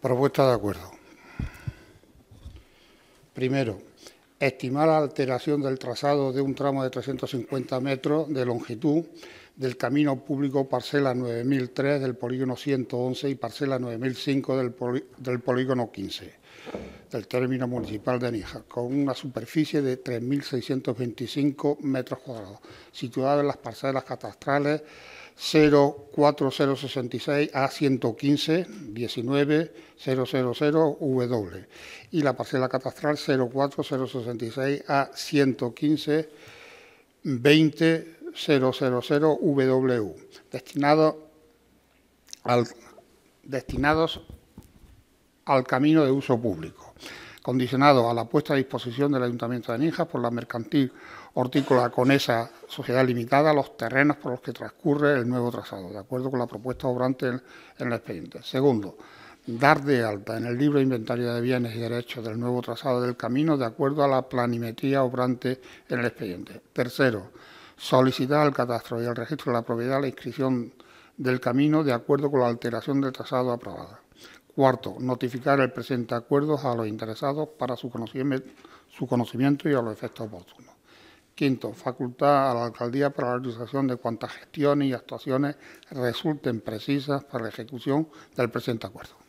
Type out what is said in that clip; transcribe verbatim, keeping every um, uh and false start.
Propuesta de acuerdo. Primero, estimar la alteración del trazado de un tramo de trescientos cincuenta metros de longitud del camino público parcela nueve mil tres del polígono ciento once y parcela nueve mil cinco del, poli, del polígono quince del término municipal de Níjar, con una superficie de tres mil seiscientos veinticinco metros cuadrados, situada en las parcelas catastrales cero cuatro cero seis seis A ciento quince diecinueve cero cero cero W y la parcela catastral cero cuatro cero seis seis A ciento quince veinte cero cero cero W, destinado al, destinados al camino de uso público, condicionado a la puesta a disposición del Ayuntamiento de Níjar por la mercantil hortícola Conesa Sociedad Limitada los terrenos por los que transcurre el nuevo trazado, de acuerdo con la propuesta obrante en, en el expediente. Segundo, dar de alta en el libro de inventario de bienes y derechos del nuevo trazado del camino de acuerdo a la planimetría obrante en el expediente. Tercero, solicitar al catastro y al registro de la propiedad la inscripción del camino de acuerdo con la alteración del trazado aprobada. Cuarto, notificar el presente acuerdo a los interesados para su conocimiento, su conocimiento y a los efectos oportunos. Quinto, facultar a la alcaldía para la realización de cuantas gestiones y actuaciones resulten precisas para la ejecución del presente acuerdo.